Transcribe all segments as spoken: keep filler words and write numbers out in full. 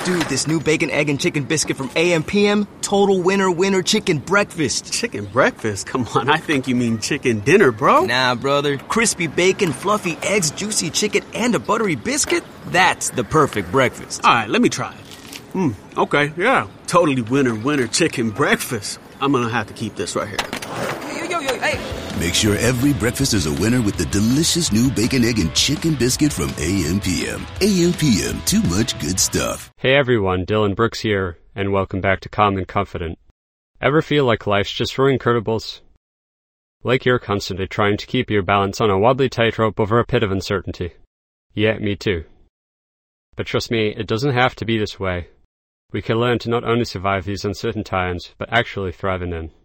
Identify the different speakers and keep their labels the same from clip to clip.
Speaker 1: Dude, this new bacon, egg, and chicken biscuit from A M P M, total winner, winner chicken breakfast.
Speaker 2: Chicken breakfast? Come on, I think you mean chicken dinner, bro.
Speaker 1: Nah, brother. Crispy bacon, fluffy eggs, juicy chicken, and a buttery biscuit? That's the perfect breakfast.
Speaker 2: All right, let me try it. Hmm, okay, yeah. Totally winner, winner chicken breakfast. I'm gonna have to keep this right here.
Speaker 1: Yo, yo, yo, hey.
Speaker 3: Make sure every breakfast is a winner with the delicious new bacon, egg, and chicken biscuit from A M P M. A M P M, too much good stuff.
Speaker 4: Hey everyone, Dylan Brooks here, and welcome back to Calm and Confident. Ever feel like life's just throwing curveballs? Like you're constantly trying to keep your balance on a wobbly tightrope over a pit of uncertainty. Yeah, me too. But trust me, it doesn't have to be this way. We can learn to not only survive these uncertain times, but actually thrive in them.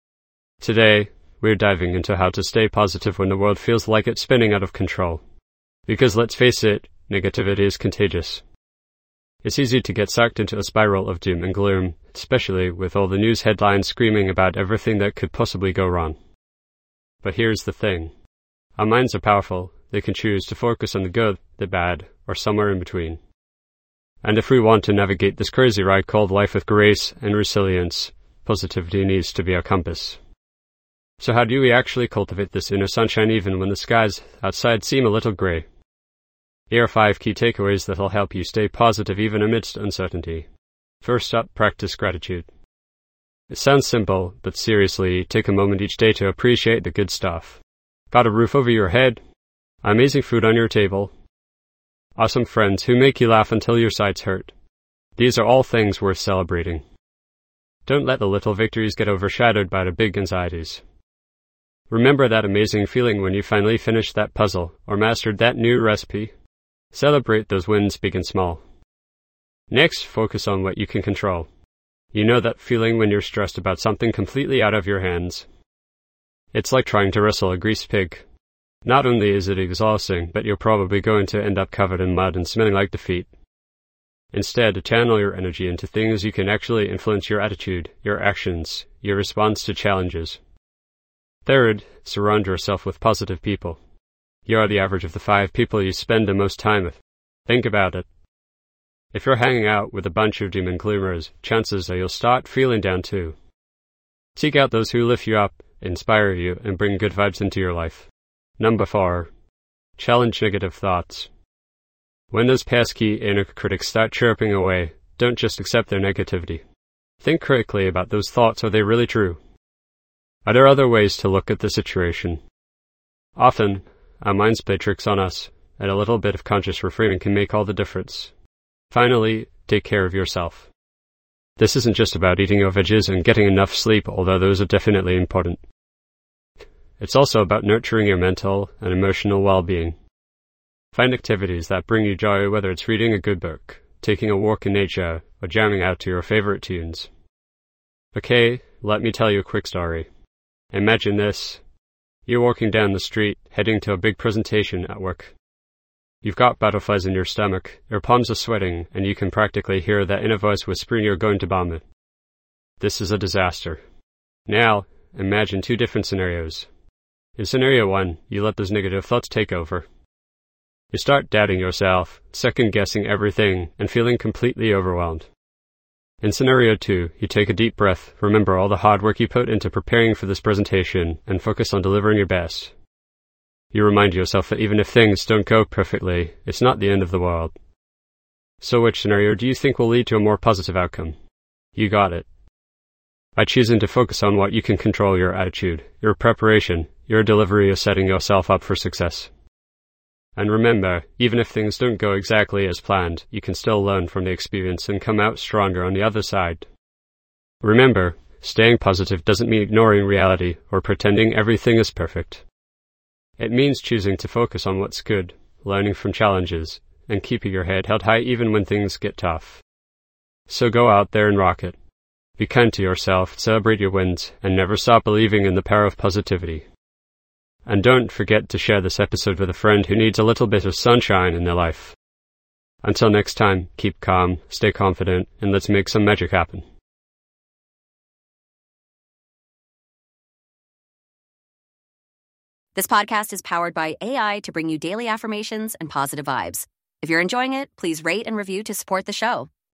Speaker 4: Today, we're diving into how to stay positive when the world feels like it's spinning out of control. Because let's face it, negativity is contagious. It's easy to get sucked into a spiral of doom and gloom, especially with all the news headlines screaming about everything that could possibly go wrong. But here's the thing. Our minds are powerful. They can choose to focus on the good, the bad, or somewhere in between. And if we want to navigate this crazy ride called life with grace and resilience, positivity needs to be our compass. So how do we actually cultivate this inner sunshine even when the skies outside seem a little grey? Here are five key takeaways that'll help you stay positive even amidst uncertainty. First up, practice gratitude. It sounds simple, but seriously, take a moment each day to appreciate the good stuff. Got a roof over your head? Amazing food on your table? Awesome friends who make you laugh until your sides hurt? These are all things worth celebrating. Don't let the little victories get overshadowed by the big anxieties. Remember that amazing feeling when you finally finished that puzzle or mastered that new recipe. Celebrate those wins, big and small. Next, focus on what you can control. You know that feeling when you're stressed about something completely out of your hands. It's like trying to wrestle a greased pig. Not only is it exhausting, but you're probably going to end up covered in mud and smelling like defeat. Instead, channel your energy into things you can actually influence: your attitude, your actions, your response to challenges. Third, surround yourself with positive people. You are the average of the five people you spend the most time with. Think about it. If you're hanging out with a bunch of doom and gloomers, chances are you'll start feeling down too. Seek out those who lift you up, inspire you, and bring good vibes into your life. Number four, challenge negative thoughts. When those pesky inner critics start chirping away, don't just accept their negativity. Think critically about those thoughts. Are they really true? Are there other ways to look at the situation? Often, our minds play tricks on us, and a little bit of conscious reframing can make all the difference. Finally, take care of yourself. This isn't just about eating your veggies and getting enough sleep, although those are definitely important. It's also about nurturing your mental and emotional well-being. Find activities that bring you joy, whether it's reading a good book, taking a walk in nature, or jamming out to your favorite tunes. Okay, let me tell you a quick story. Imagine this. You're walking down the street, heading to a big presentation at work. You've got butterflies in your stomach, your palms are sweating, and you can practically hear that inner voice whispering you're going to bomb it. This is a disaster. Now, imagine two different scenarios. In scenario one, you let those negative thoughts take over. You start doubting yourself, second-guessing everything, and feeling completely overwhelmed. In scenario two, you take a deep breath, remember all the hard work you put into preparing for this presentation, and focus on delivering your best. You remind yourself that even if things don't go perfectly, it's not the end of the world. So which scenario do you think will lead to a more positive outcome? You got it. By choosing to focus on what you can control: your attitude, your preparation, your delivery, you're setting yourself up for success. And remember, even if things don't go exactly as planned, you can still learn from the experience and come out stronger on the other side. Remember, staying positive doesn't mean ignoring reality or pretending everything is perfect. It means choosing to focus on what's good, learning from challenges, and keeping your head held high even when things get tough. So go out there and rock it. Be kind to yourself, celebrate your wins, and never stop believing in the power of positivity. And don't forget to share this episode with a friend who needs a little bit of sunshine in their life. Until next time, keep calm, stay confident, and let's make some magic happen.
Speaker 5: This podcast is powered by A I to bring you daily affirmations and positive vibes. If you're enjoying it, please rate and review to support the show.